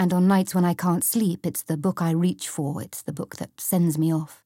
And on nights when I can't sleep, it's the book I reach for, it's the book that sends me off.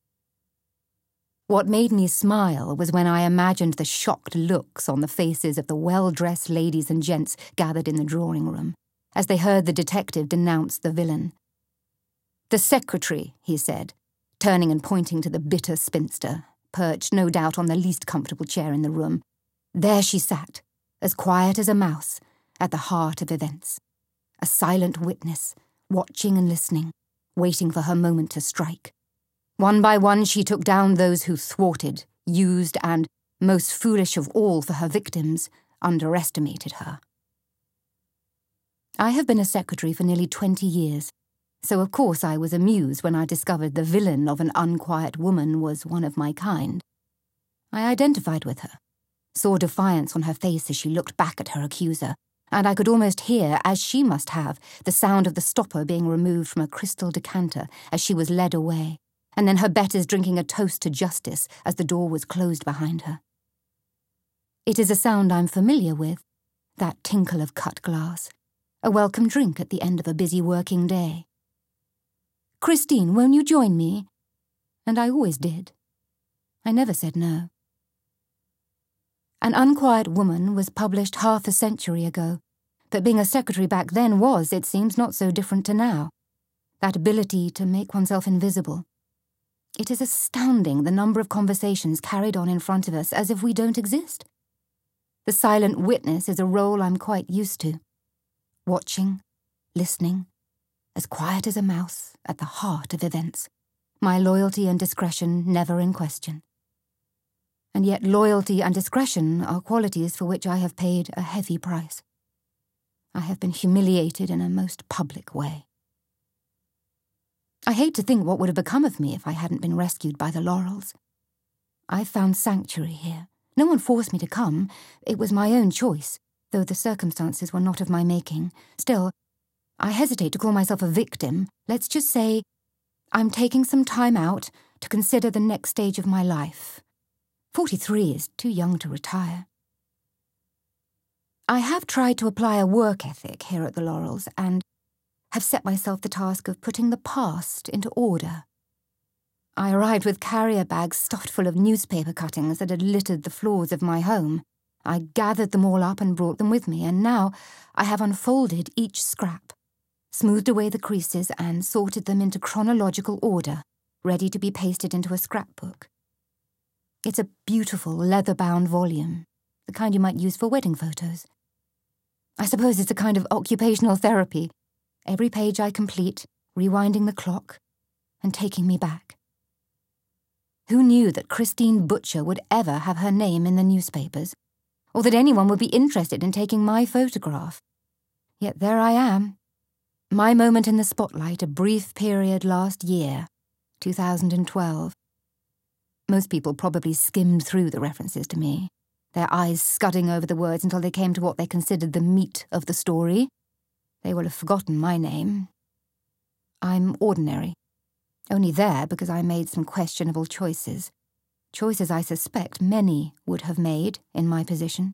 What made me smile was when I imagined the shocked looks on the faces of the well-dressed ladies and gents gathered in the drawing room, as they heard the detective denounce the villain. "The secretary," he said, turning and pointing to the bitter spinster, perched no doubt on the least comfortable chair in the room. There she sat, as quiet as a mouse, at the heart of events. A silent witness, watching and listening, waiting for her moment to strike. One by one she took down those who thwarted, used, and, most foolish of all for her victims, underestimated her. I have been a secretary for nearly 20 years, so of course I was amused when I discovered the villain of An Unquiet Woman was one of my kind. I identified with her, saw defiance on her face as she looked back at her accuser, and I could almost hear, as she must have, the sound of the stopper being removed from a crystal decanter as she was led away, and then her betters drinking a toast to justice as the door was closed behind her. It is a sound I'm familiar with, that tinkle of cut glass, a welcome drink at the end of a busy working day. "Christine, won't you join me?" And I always did. I never said no. An Unquiet Woman was published half a century ago, but being a secretary back then was, it seems, not so different to now. That ability to make oneself invisible. It is astounding the number of conversations carried on in front of us as if we don't exist. The silent witness is a role I'm quite used to. Watching, listening, as quiet as a mouse, at the heart of events. My loyalty and discretion never in question. And yet loyalty and discretion are qualities for which I have paid a heavy price. I have been humiliated in a most public way. I hate to think what would have become of me if I hadn't been rescued by the Laurels. I found sanctuary here. No one forced me to come. It was my own choice, though the circumstances were not of my making. Still, I hesitate to call myself a victim. Let's just say I'm taking some time out to consider the next stage of my life. 43 is too young to retire. I have tried to apply a work ethic here at the Laurels and have set myself the task of putting the past into order. I arrived with carrier bags stuffed full of newspaper cuttings that had littered the floors of my home. I gathered them all up and brought them with me, and now I have unfolded each scrap, smoothed away the creases and sorted them into chronological order, ready to be pasted into a scrapbook. It's a beautiful leather-bound volume, the kind you might use for wedding photos. I suppose it's a kind of occupational therapy. Every page I complete, rewinding the clock and taking me back. Who knew that Christine Butcher would ever have her name in the newspapers, or that anyone would be interested in taking my photograph? Yet there I am. My moment in the spotlight, a brief period last year, 2012. Most people probably skimmed through the references to me, their eyes scudding over the words until they came to what they considered the meat of the story. They will have forgotten my name. I'm ordinary. Only there because I made some questionable choices. Choices I suspect many would have made in my position.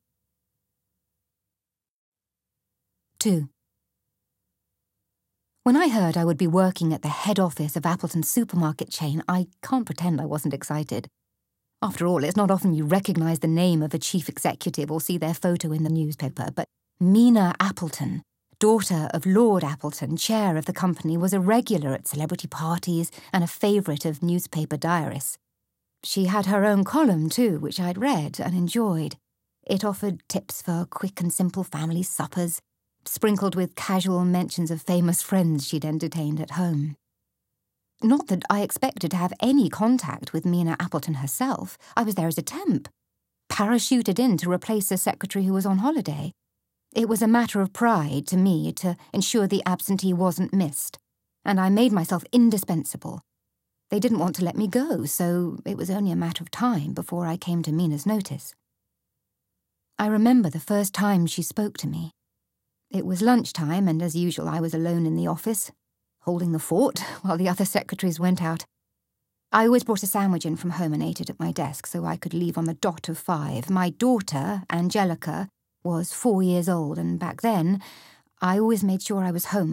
2. When I heard I would be working at the head office of Appleton's supermarket chain, I can't pretend I wasn't excited. After all, it's not often you recognise the name of a chief executive or see their photo in the newspaper, but Mina Appleton, daughter of Lord Appleton, chair of the company, was a regular at celebrity parties and a favourite of newspaper diarists. She had her own column too, which I'd read and enjoyed. It offered tips for quick and simple family suppers, sprinkled with casual mentions of famous friends she'd entertained at home. Not that I expected to have any contact with Mina Appleton herself. I was there as a temp, parachuted in to replace a secretary who was on holiday. It was a matter of pride to me to ensure the absentee wasn't missed, and I made myself indispensable. They didn't want to let me go, so it was only a matter of time before I came to Mina's notice. I remember the first time she spoke to me. It was lunchtime, and as usual I was alone in the office, holding the fort while the other secretaries went out. I always brought a sandwich in from home and ate it at my desk so I could leave on the dot of 5. My daughter, Angelica, was 4 years old, and back then I always made sure I was home